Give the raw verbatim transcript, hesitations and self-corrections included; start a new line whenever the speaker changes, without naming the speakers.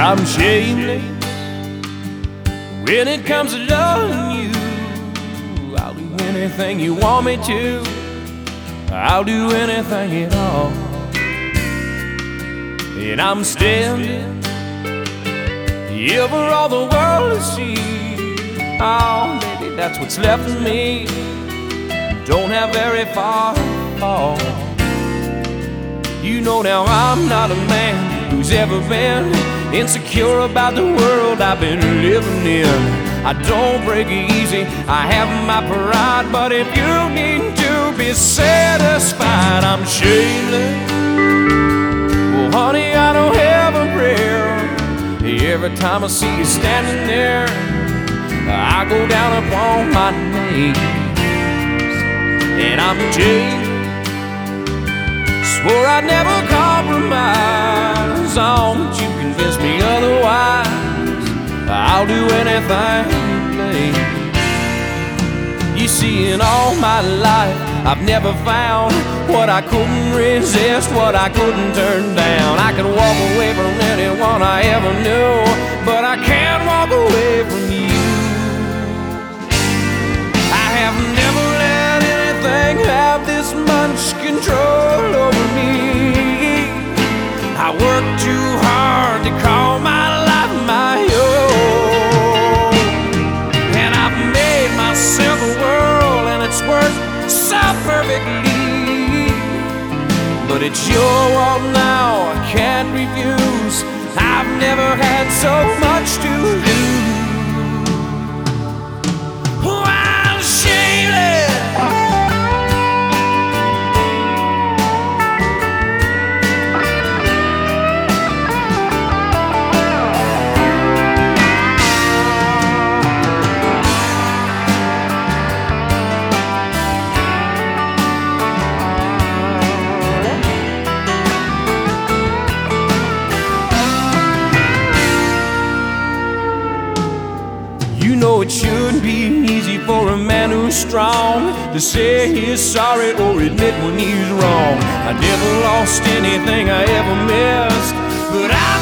I'm shameless when it comes to loving you. I'll do anything you want me to. I'll do anything at all. And I'm standing here for all the world to see. Oh, baby, that's what's left of me. Don't have very far to fall. You know now I'm not a man who's ever been insecure about the world I've been living in. I don't break easy, I have my pride, but if you need to be satisfied, I'm shameless. Well, honey, I don't have a prayer. Every time I see you standing there, I go down upon my knees. And I'm changed. Swore I'd never compromise on, but you convinced me otherwise. I'll do anything, please. You see, in all my life, I've never found what I couldn't resist, what I couldn't turn down. I can walk away from anyone I ever knew, but I can't walk away from you. I have never let anything have this much control over me. I work too hard to call my life my own, and I've made myself a world, and it's worked so perfectly. But it's your world now, I can't refuse. I've never had so much to lose. Oh, I'm shameless. You know it shouldn't be easy for a man who's strong to say he's sorry or admit when he's wrong. I never lost anything I ever missed, but I